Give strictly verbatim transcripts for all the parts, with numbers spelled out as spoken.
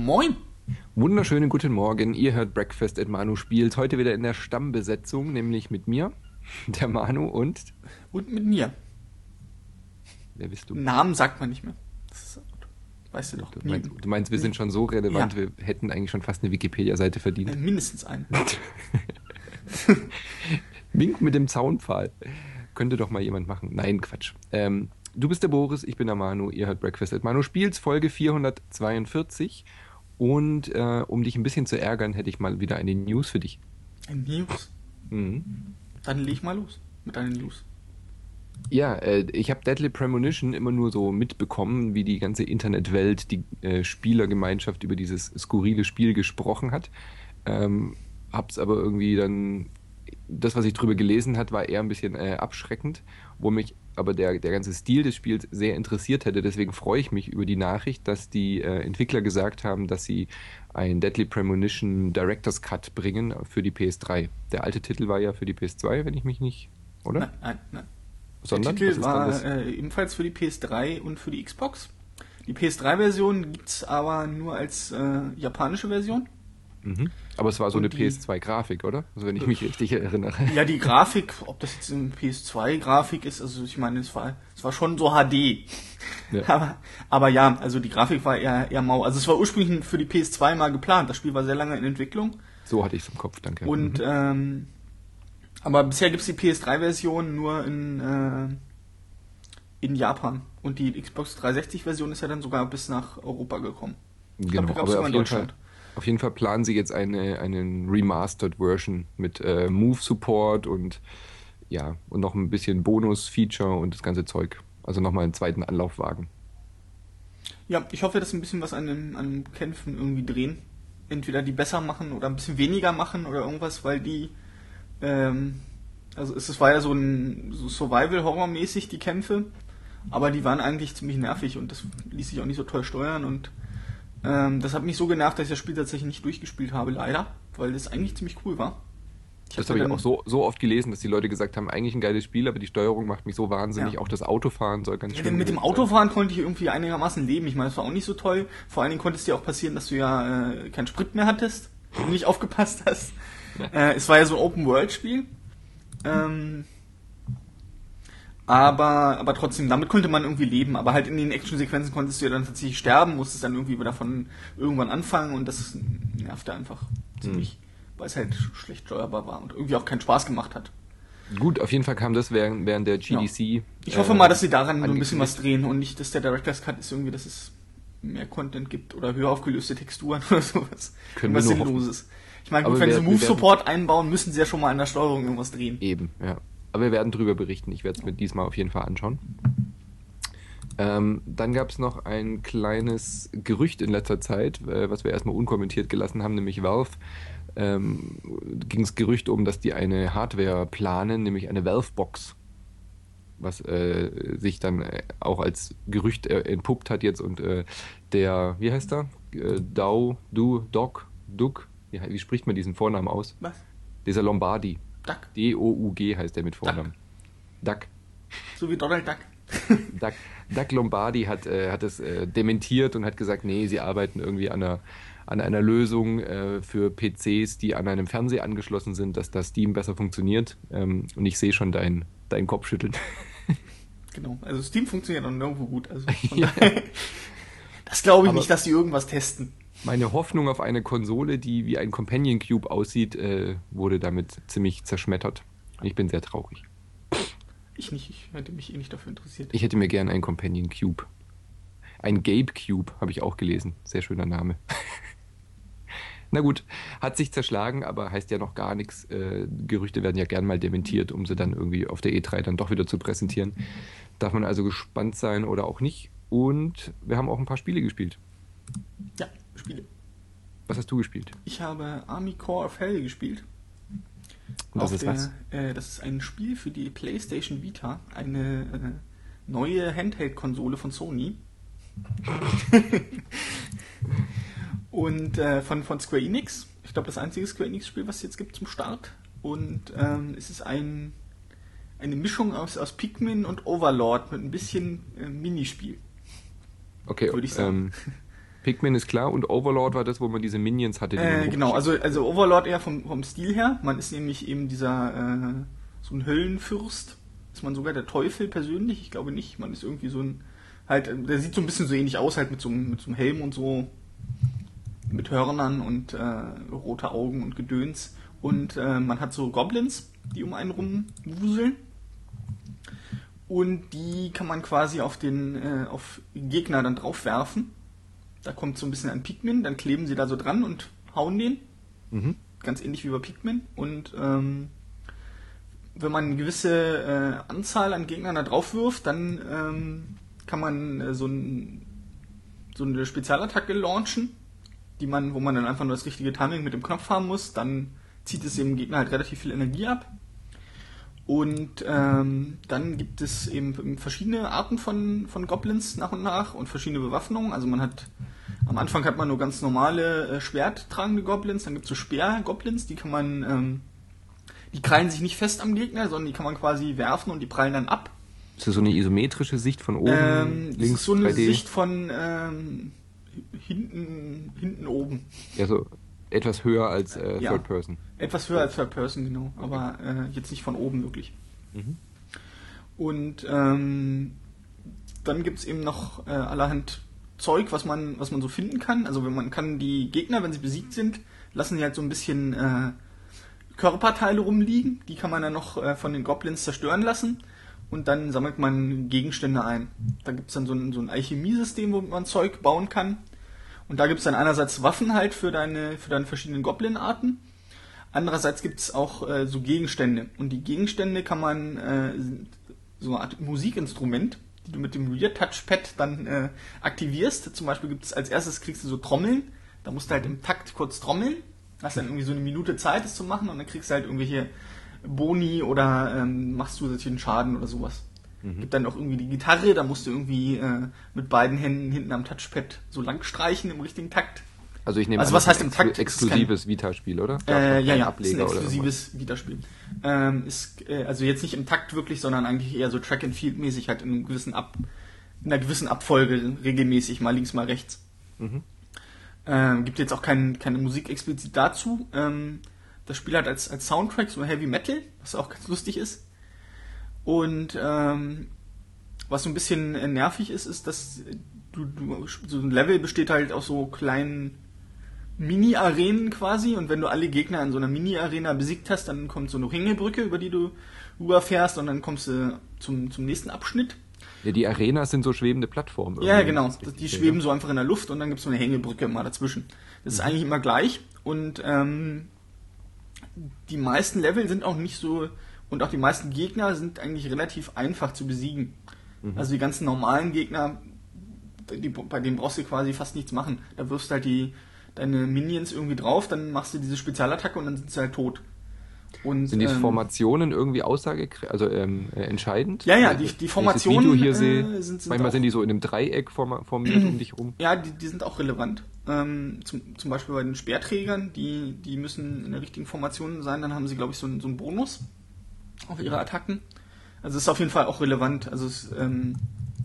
Moin! Wunderschönen guten Morgen, ihr hört Breakfast at Manu spielt. Heute wieder in der Stammbesetzung, nämlich mit mir, der Manu und... Und mit mir. Wer bist du? Namen sagt man nicht mehr. Das ist, weißt du doch. Du meinst, du meinst wir sind schon so relevant, ja. Wir hätten eigentlich schon fast eine Wikipedia-Seite verdient. Äh, mindestens eine. Wink mit dem Zaunpfahl. Könnte doch mal jemand machen. Nein, Quatsch. Ähm, du bist der Boris, ich bin der Manu, ihr hört Breakfast at Manu spielt, Folge vierhundertzweiundvierzig. Und äh, um dich ein bisschen zu ärgern, hätte ich mal wieder eine News für dich. Ein News? Mhm. Dann leg mal los mit deinen News. Ja, äh, ich habe Deadly Premonition immer nur so mitbekommen, wie die ganze Internetwelt, die äh, Spielergemeinschaft über dieses skurrile Spiel gesprochen hat. Ähm, hab's aber irgendwie dann, das, was ich drüber gelesen hat, war eher ein bisschen äh, abschreckend, wo mich aber der, der ganze Stil des Spiels sehr interessiert hätte. Deswegen freue ich mich über die Nachricht, dass die äh, Entwickler gesagt haben, dass sie ein Deadly Premonition Director's Cut bringen für die P S drei. Der alte Titel war ja für die P S zwei, wenn ich mich nicht, oder? Nein, nein, nein. Sondern, der Titel war das? äh, ebenfalls für die P S drei und für die Xbox. Die P S drei Version gibt's aber nur als äh, japanische Version. Mhm. Aber es war so Und eine die- P S zwei Grafik, oder? Also wenn ich mich richtig erinnere. Ja, die Grafik, ob das jetzt eine P S zwei Grafik ist, also ich meine, es war, es war schon so H D. Ja. Aber, aber ja, also die Grafik war eher, eher mau. Also es war ursprünglich für die P S zwei mal geplant. Das Spiel war sehr lange in Entwicklung. So hatte ich es im Kopf, danke. Und, Mhm. ähm, aber bisher gibt's die P S drei Version nur in, äh, in Japan. Und die Xbox dreihundertsechzig Version ist ja dann sogar bis nach Europa gekommen. Ich glaub, Genau, die gab's aber sogar auf in jeden, Fall, Deutschland. auf jeden Fall planen sie jetzt eine, eine Remastered Version mit äh, Move-Support und ja, und noch ein bisschen Bonus-Feature und das ganze Zeug. Also nochmal einen zweiten Anlauf wagen. Ja, ich hoffe, dass ein bisschen was an den, an den Kämpfen irgendwie drehen. Entweder die besser machen oder ein bisschen weniger machen oder irgendwas, weil die, ähm, also es, es war ja so ein so Survival-Horror-mäßig, die Kämpfe, aber die waren eigentlich ziemlich nervig und das ließ sich auch nicht so toll steuern und ähm, das hat mich so genervt, dass ich das Spiel tatsächlich nicht durchgespielt habe, leider, weil das eigentlich ziemlich cool war. Das hab habe mir ich dann- auch so, so oft gelesen, dass die Leute gesagt haben, eigentlich ein geiles Spiel, aber die Steuerung macht mich so wahnsinnig. Ja. Auch das Autofahren soll ganz Ja, schön mit dem gewesen sein. Autofahren konnte ich irgendwie einigermaßen leben. Ich meine, das war auch nicht so toll. Vor allen Dingen konnte es dir auch passieren, dass du ja äh, keinen Sprit mehr hattest, wenn du nicht aufgepasst hast. Äh, es war ja so ein Open-World-Spiel. Ähm, aber, aber trotzdem, damit konnte man irgendwie leben. Aber halt in den Action-Sequenzen konntest du ja dann tatsächlich sterben, musstest dann irgendwie wieder von irgendwann anfangen und das nervte einfach ziemlich, weil es halt schlecht steuerbar war und irgendwie auch keinen Spaß gemacht hat. Gut, auf jeden Fall kam das während, während der G D C. Ich hoffe äh, mal, dass sie daran so ein bisschen was angekündigt. drehen und nicht, dass der Director's Cut ist irgendwie, dass es mehr Content gibt oder höher aufgelöste Texturen oder sowas. Können wir Irgendwas nur hoffen. Sinnloses. Ich meine, Aber gut, wenn wir- sie wir Move-Support einbauen, müssen sie ja schon mal an der Steuerung irgendwas drehen. Eben, ja. Aber wir werden drüber berichten. Ich werde es mir diesmal auf jeden Fall anschauen. Ähm, dann gab es noch ein kleines Gerücht in letzter Zeit, äh, was wir erstmal unkommentiert gelassen haben, nämlich Valve. Ähm, ging es Gerücht um, dass die eine Hardware planen, nämlich eine Valve-Box, was äh, sich dann äh, auch als Gerücht äh, entpuppt hat jetzt und äh, der, wie heißt er? Äh, Dau, Du, Doc, Duck, wie, wie spricht man diesen Vornamen aus? Was? Dieser Lombardi. Duck. D O U G heißt der mit Vornamen. Duck. So wie Donald Duck. Doug, Doug Lombardi hat, äh, hat es äh, dementiert und hat gesagt, nee, sie arbeiten irgendwie an einer, an einer Lösung äh, für P Cs, die an einem Fernseher angeschlossen sind, dass das Steam besser funktioniert. Ähm, und ich sehe schon dein, dein Kopfschütteln. Genau. Also Steam funktioniert noch nirgendwo gut. Also von Ja. daher, das glaube ich Aber- nicht, dass sie irgendwas testen. Meine Hoffnung auf eine Konsole, die wie ein Companion Cube aussieht, äh, wurde damit ziemlich zerschmettert. Ich bin sehr traurig. Ich nicht. Ich hätte mich eh nicht dafür interessiert. Ich hätte mir gern einen Companion Cube. Ein Gabe Cube habe ich auch gelesen. Sehr schöner Name. Na gut, hat sich zerschlagen, aber heißt ja noch gar nichts. Äh, Gerüchte werden ja gern mal dementiert, um sie dann irgendwie auf der E drei dann doch wieder zu präsentieren. Darf man also gespannt sein oder auch nicht. Und wir haben auch ein paar Spiele gespielt. Ja, Spiele. Was hast du gespielt? Ich habe Army Core of Hell gespielt. Und das Auf ist der, was? Äh, das ist ein Spiel für die PlayStation Vita, eine äh, neue Handheld-Konsole von Sony. Und äh, von, von Square Enix. Ich glaube, das einzige Square Enix-Spiel, was es jetzt gibt zum Start. Und ähm, es ist ein, eine Mischung aus, aus Pikmin und Overlord mit ein bisschen äh, Minispiel. Okay, Würde ich sagen. ähm, Pikmin ist klar und Overlord war das, wo man diese Minions hatte. Die man Äh, genau, hochschießt. also, also Overlord eher vom, vom Stil her. Man ist nämlich eben dieser, äh, so ein Höllenfürst. Ist man sogar der Teufel persönlich? Ich glaube nicht. Man ist irgendwie so ein, halt, der sieht so ein bisschen so ähnlich aus, halt mit so, einem- mit so einem Helm und so, mit Hörnern und äh, rote Augen und Gedöns. Und äh, man hat so Goblins, die um einen rumwuseln. Und die kann man quasi auf den äh, auf Gegner dann drauf werfen. Da kommt so ein bisschen ein Pikmin, dann kleben sie da so dran und hauen den. Mhm. Ganz ähnlich wie bei Pikmin. Und ähm, wenn man eine gewisse äh, Anzahl an Gegnern da drauf wirft, dann ähm, kann man äh, so, ein, so eine Spezialattacke launchen, die man, wo man dann einfach nur das richtige Timing mit dem Knopf haben muss. Dann zieht es dem Gegner halt relativ viel Energie ab. Und ähm, dann gibt es eben verschiedene Arten von, von Goblins nach und nach und verschiedene Bewaffnungen. Also man hat, am Anfang hat man nur ganz normale äh, schwerttragende Goblins, dann gibt es so Speer-Goblins, die kann man, ähm, die krallen sich nicht fest am Gegner, sondern die kann man quasi werfen und die prallen dann ab. Ist das so eine isometrische Sicht von oben, Ähm, das links, ist so eine drei D? Sicht von ähm, hinten, hinten oben. Ja, so etwas höher als äh, Ja. Third Person. Etwas höher als Third Person, genau, aber äh, jetzt nicht von oben wirklich. Mhm. Und ähm, dann gibt es eben noch äh, allerhand Zeug, was man, was man so finden kann. Also wenn man kann die Gegner, wenn sie besiegt sind, lassen sie halt so ein bisschen äh, Körperteile rumliegen. Die kann man dann noch äh, von den Goblins zerstören lassen. Und dann sammelt man Gegenstände ein. Da gibt es dann so ein, so ein Alchemiesystem, wo man Zeug bauen kann. Und da gibt es dann einerseits Waffen halt für deine, für deine verschiedenen Goblin-Arten. Andererseits gibt es auch äh, so Gegenstände. Und die Gegenstände kann man, äh, sind so eine Art Musikinstrument, die du mit dem Rear-Touchpad dann äh, aktivierst. Zum Beispiel gibt es als erstes, kriegst du so Trommeln. Da musst du halt im Takt kurz trommeln. Hast dann irgendwie so eine Minute Zeit, das zu machen. Und dann kriegst du halt irgendwelche Boni oder ähm, machst zusätzlichen Schaden oder sowas. Mhm. Gibt dann auch irgendwie die Gitarre, da musst du irgendwie äh, mit beiden Händen hinten am Touchpad so lang streichen im richtigen Takt. Also ich nehme Also an, was das ist heißt im ein Takt? exklu- exklusives Vita-Spiel, oder? Gab's noch Äh, keinen ja, ja, ist ein Ableger oder exklusives Vita-Spiel. Ähm, ist, äh, also jetzt nicht im Takt wirklich, sondern eigentlich eher so Track-and-Field-mäßig, halt in einem gewissen Ab, in einer gewissen Abfolge regelmäßig, mal links, mal rechts. Mhm. Ähm, gibt jetzt auch kein, keine Musik explizit dazu. Ähm, das Spiel hat als, als Soundtrack so Heavy Metal, was auch ganz lustig ist. Und ähm, was so ein bisschen äh, nervig ist, ist, dass du, du so ein Level besteht halt aus so kleinen Mini-Arenen quasi, und wenn du alle Gegner in so einer Mini-Arena besiegt hast, dann kommt so eine Hängebrücke, über die du rüberfährst, und dann kommst du zum, zum nächsten Abschnitt. Ja, die Arenas sind so schwebende Plattformen. Ja, irgendwie. genau. Das ist Die richtig, schweben ja. so einfach in der Luft, und dann gibt es so eine Hängebrücke mal dazwischen. Das ist eigentlich immer gleich, und ähm, die meisten Level sind auch nicht so, und auch die meisten Gegner sind eigentlich relativ einfach zu besiegen. Mhm. Also die ganzen normalen Gegner, die, bei denen brauchst du quasi fast nichts machen. Da wirfst du halt die, deine Minions irgendwie drauf, dann machst du diese Spezialattacke und dann sind sie halt tot. Und, Sind die ähm, Formationen irgendwie aussage, also ähm, äh, entscheidend? Ja, ja, Also, die- die wenn Formationen, ich das Video hier äh, sehe, sind- sind manchmal auch- sind die so in einem Dreieck forma- formiert um dich rum. Ja, die, die sind auch relevant. Ähm, zum, zum Beispiel bei den Speerträgern, die, die müssen in der richtigen Formation sein, dann haben sie, glaube ich, so einen, so einen Bonus auf ihre Attacken. Also es ist auf jeden Fall auch relevant. Also es, ähm,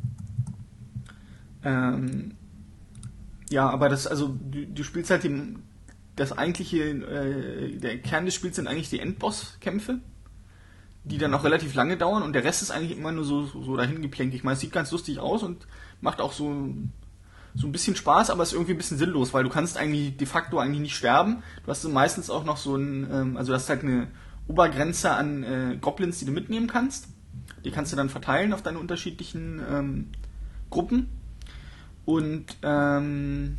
ähm, ja, aber das, also du, du spielst halt den, das eigentliche, äh, der Kern des Spiels sind eigentlich die Endbosskämpfe, die dann auch relativ lange dauern, und der Rest ist eigentlich immer nur so, so, so dahin geplänkt. Ich meine, es sieht ganz lustig aus und macht auch so, so ein bisschen Spaß, aber ist irgendwie ein bisschen sinnlos, weil du kannst eigentlich de facto eigentlich nicht sterben. Du hast meistens auch noch so ein, ähm, also du hast halt eine Obergrenze an äh, Goblins, die du mitnehmen kannst. Die kannst du dann verteilen auf deine unterschiedlichen ähm, Gruppen. Und ähm,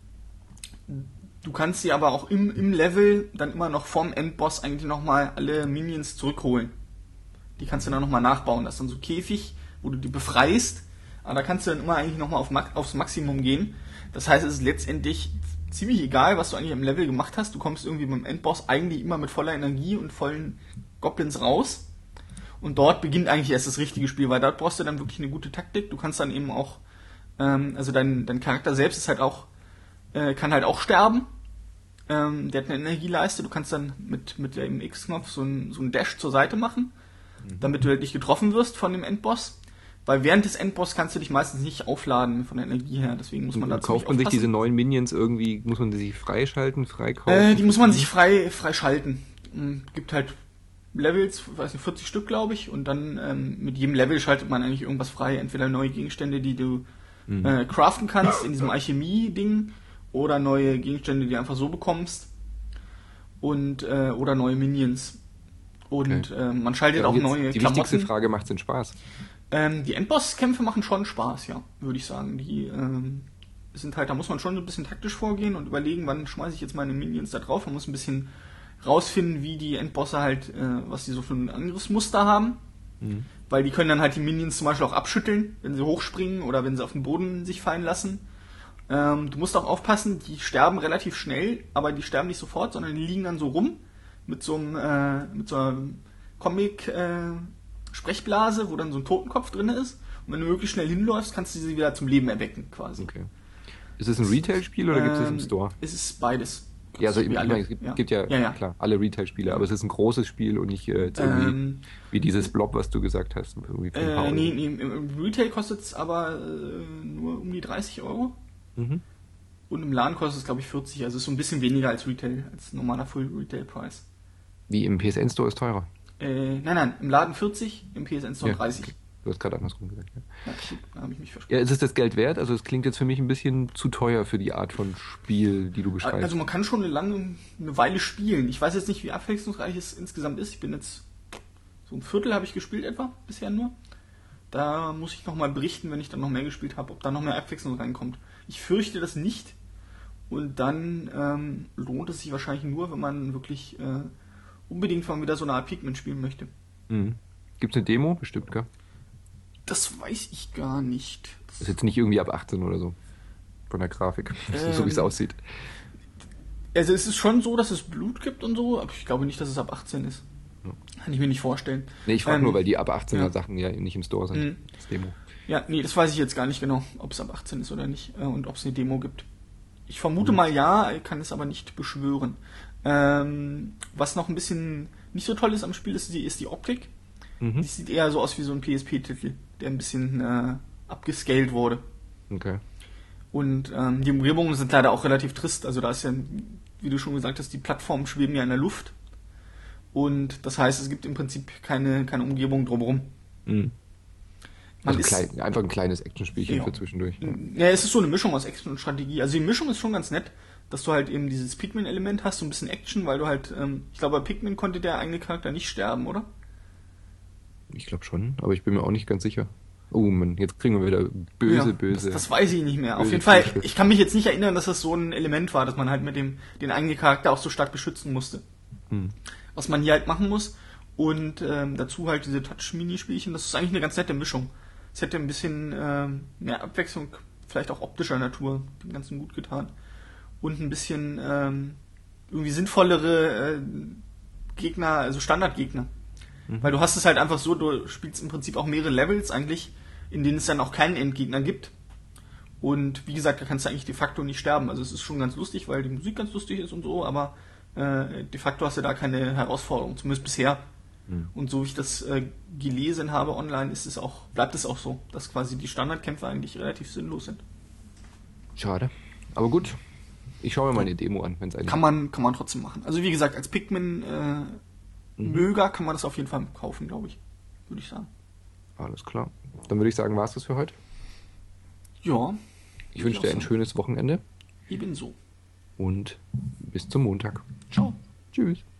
du kannst sie aber auch im, im Level dann immer noch vom Endboss eigentlich nochmal alle Minions zurückholen. Die kannst du dann nochmal nachbauen. Das ist dann so Käfig, wo du die befreist. Aber da kannst du dann immer eigentlich nochmal auf, aufs Maximum gehen. Das heißt, es ist letztendlich ziemlich egal, was du eigentlich im Level gemacht hast. Du kommst irgendwie beim Endboss eigentlich immer mit voller Energie und vollen Goblins raus. Und dort beginnt eigentlich erst das richtige Spiel, weil dort brauchst du dann wirklich eine gute Taktik. Du kannst dann eben auch, ähm, also dein, dein Charakter selbst ist halt auch, äh, kann halt auch sterben. Ähm, der hat eine Energieleiste. Du kannst dann mit, mit dem X-Knopf so einen so einen Dash zur Seite machen, damit du halt nicht getroffen wirst von dem Endboss. Weil während des Endboss kannst du dich meistens nicht aufladen von der Energie her, deswegen muss man da ziemlich Kauft man sich aufpassen. diese neuen Minions irgendwie, muss man die freischalten, freikaufen? Äh, die muss man sich frei, frei schalten. Mhm, gibt halt Levels, weiß nicht, vierzig Stück, glaube ich, und dann ähm, mit jedem Level schaltet man eigentlich irgendwas frei. Entweder neue Gegenstände, die du mhm. äh, craften kannst in diesem Alchemie-Ding, oder neue Gegenstände, die du einfach so bekommst. Und, äh, oder neue Minions. Und okay. äh, man schaltet ja, auch neue die Klamotten. Die wichtigste Frage, macht es denn Spaß? Ähm, die Endbosskämpfe machen schon Spaß, ja, würde ich sagen. Die ähm, sind halt, da muss man schon so ein bisschen taktisch vorgehen und überlegen, wann schmeiße ich jetzt meine Minions da drauf. Man muss ein bisschen rausfinden, wie die Endbosse halt, äh, was die so für ein Angriffsmuster haben. Mhm. Weil die können dann halt die Minions zum Beispiel auch abschütteln, wenn sie hochspringen oder wenn sie auf den Boden sich fallen lassen. Ähm, du musst auch aufpassen, die sterben relativ schnell, aber die sterben nicht sofort, sondern die liegen dann so rum mit so einem, äh, mit so einer Comic, äh, Sprechblase, wo dann so ein Totenkopf drin ist. Und wenn du möglichst schnell hinläufst, kannst du sie wieder zum Leben erwecken, quasi. Okay. Ist es ein Retail-Spiel oder ähm, gibt es es im Store? Es ist beides. Ja, also ich meine, es gibt ja, gibt ja, ja, ja. klar, alle Retail-Spiele, aber es ist ein großes Spiel und nicht äh, jetzt irgendwie ähm, wie dieses Blob, was du gesagt hast. Irgendwie äh, nee, nee, im Retail kostet es aber äh, nur um die dreißig Euro. Mhm. Und im Laden kostet es, glaube ich, vierzig. Also ist so ein bisschen weniger als Retail, als normaler Full-Retail-Preis. Wie im P S N-Store ist teurer? Äh, nein, nein, im Laden vierzig, im P S N-Store ja, dreißig. Okay. Du hast gerade andersrum gesagt. Ja, ja gut, da habe ich mich versprochen. Ja, ist es das Geld wert? Also es klingt jetzt für mich ein bisschen zu teuer für die Art von Spiel, die du beschreibst. Also man kann schon eine lange, eine Weile spielen. Ich weiß jetzt nicht, wie abwechslungsreich es insgesamt ist. Ich bin jetzt, so ein Viertel habe ich gespielt etwa, bisher nur. Da muss ich nochmal berichten, wenn ich dann noch mehr gespielt habe, ob da noch mehr Abwechslung reinkommt. Ich fürchte das nicht. Und dann ähm, lohnt es sich wahrscheinlich nur, wenn man wirklich äh, unbedingt mal wieder so eine Art Pikmin spielen möchte. Mhm. Gibt es eine Demo? Bestimmt, gell? Das weiß ich gar nicht. Das ist jetzt nicht irgendwie ab achtzehn oder so. Von der Grafik. Ähm, so wie es aussieht. Also es ist schon so, dass es Blut gibt und so, aber ich glaube nicht, dass es ab achtzehn ist. Ja. Kann ich mir nicht vorstellen. Nee, ich frage ähm, nur, weil die ab achtzehner ja. Sachen ja nicht im Store sind. Mhm. Das Demo. Ja, nee, das weiß ich jetzt gar nicht genau, ob es ab achtzehn ist oder nicht. Äh, und ob es eine Demo gibt. Ich vermute mhm. mal ja, kann es aber nicht beschwören. Ähm, was noch ein bisschen nicht so toll ist am Spiel, ist die, ist die Optik. Mhm. Die sieht eher so aus wie so ein P S P-Titel, der ein bisschen äh, abgescaled wurde. Okay. Und ähm, die Umgebungen sind leider auch relativ trist. Also da ist ja, wie du schon gesagt hast, die Plattformen schweben ja in der Luft. Und das heißt, es gibt im Prinzip keine, keine Umgebung drumherum. Mhm. Also klein, einfach ein kleines Actionspielchen ja. für zwischendurch. Ja. ja, es ist so eine Mischung aus Action und Strategie. Also die Mischung ist schon ganz nett, dass du halt eben dieses Pikmin-Element hast, so ein bisschen Action, weil du halt, ähm, ich glaube, bei Pikmin konnte der eigene Charakter nicht sterben, oder? Ich glaube schon, aber ich bin mir auch nicht ganz sicher. Oh Mann, jetzt kriegen wir wieder böse, ja, böse. Das, das weiß ich nicht mehr. Auf jeden Fall, ich kann mich jetzt nicht erinnern, dass das so ein Element war, dass man halt mit dem den eigenen Charakter auch so stark beschützen musste. Hm. Was man hier halt machen muss. Und ähm, dazu halt diese Touch-Minispielchen, das ist eigentlich eine ganz nette Mischung. Es hätte ein bisschen ähm, mehr Abwechslung, vielleicht auch optischer Natur, dem Ganzen gut getan. Und ein bisschen ähm, irgendwie sinnvollere äh, Gegner, also Standardgegner. Mhm. Weil du hast es halt einfach so, du spielst im Prinzip auch mehrere Levels eigentlich, in denen es dann auch keinen Endgegner gibt. Und wie gesagt, da kannst du eigentlich de facto nicht sterben. Also es ist schon ganz lustig, weil die Musik ganz lustig ist und so, aber äh, de facto hast du da keine Herausforderung, zumindest bisher. Mhm. Und so wie ich das äh, gelesen habe online, ist es auch, bleibt es auch so, dass quasi die Standardkämpfe eigentlich relativ sinnlos sind. Schade. Aber gut, ich schaue mir mal eine Demo an, wenn es eine kann man Kann man trotzdem machen. Also wie gesagt, als Pikmin äh, mhm. Möger kann man das auf jeden Fall kaufen, glaube ich. Würde ich sagen. Alles klar. Dann würde ich sagen, war es das für heute? Ja. Ich wünsche dir ein schönes Wochenende. Ebenso. Und bis zum Montag. Ciao. Tschüss.